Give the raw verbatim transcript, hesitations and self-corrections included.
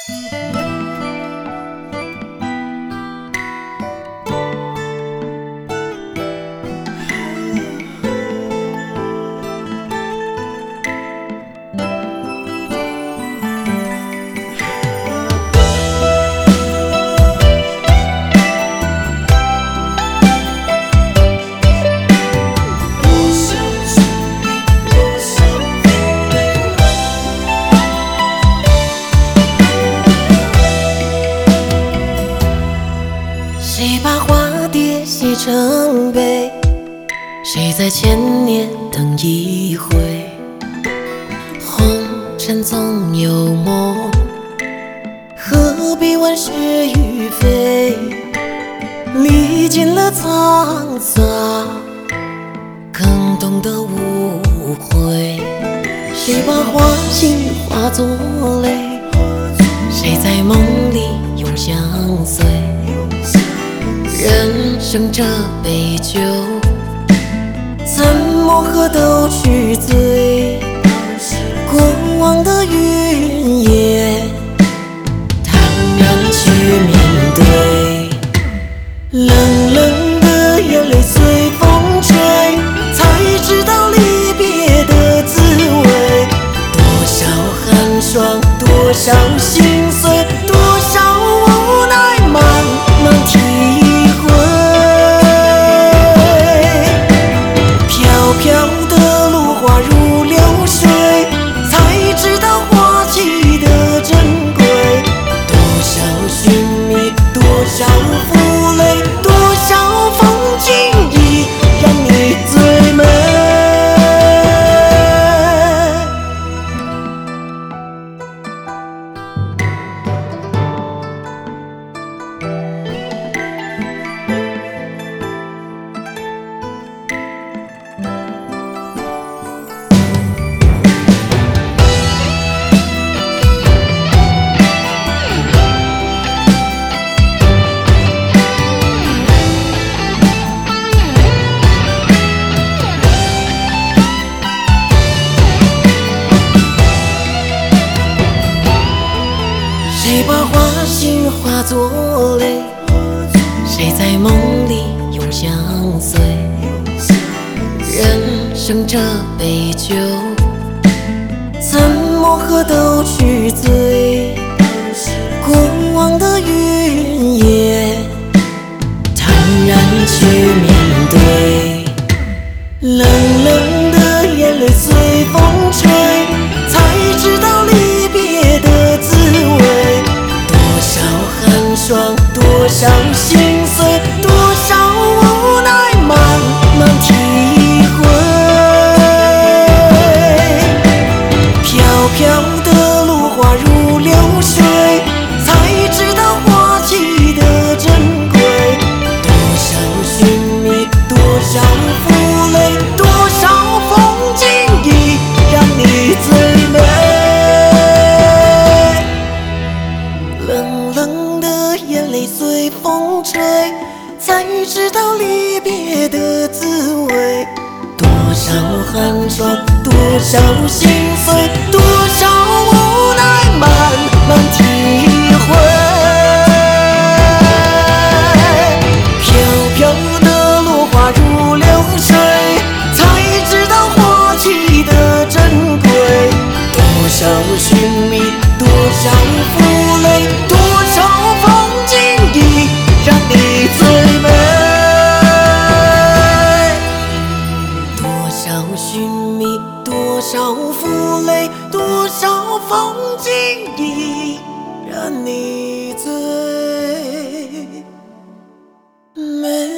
谁把花蝶写成碑？谁在千年等一回？红尘总有梦，何必问是与非？历尽了沧桑，更懂得无悔。谁把花心化作泪？谁在梦里永相随？人生这杯酒，怎么喝都去醉。过往的云烟，坦然去面对。冷冷的眼泪随风吹，才知道离别的滋味。多少寒霜，多少心碎，多少无奈，慢慢体会。飘飘的落花如流水，才知道花期的珍贵。多少寻觅，多少负累，多少风景已让你最美。谁把花心化作泪？谁在梦里永相随？人生这杯酒，怎么喝都去醉。过往的云烟，坦然去面对。冷冷的眼泪随风吹，才知道离别的滋味。多少寒霜，多少心碎，多少无奈，慢慢体会。飘飘的落花如流水，才知道花期的珍贵。多少寻觅，多少负累，多少风景已让你最美。冷冷的眼泪随风吹，才知道离别的滋味。多少寒霜，多少心碎，多少无奈，慢慢体会。飘飘的落花如流水，才知道花期的珍贵。多少寻觅，多少负累，多少风景已让你最美。多少寻觅，多少负累，多少风景已让你最美。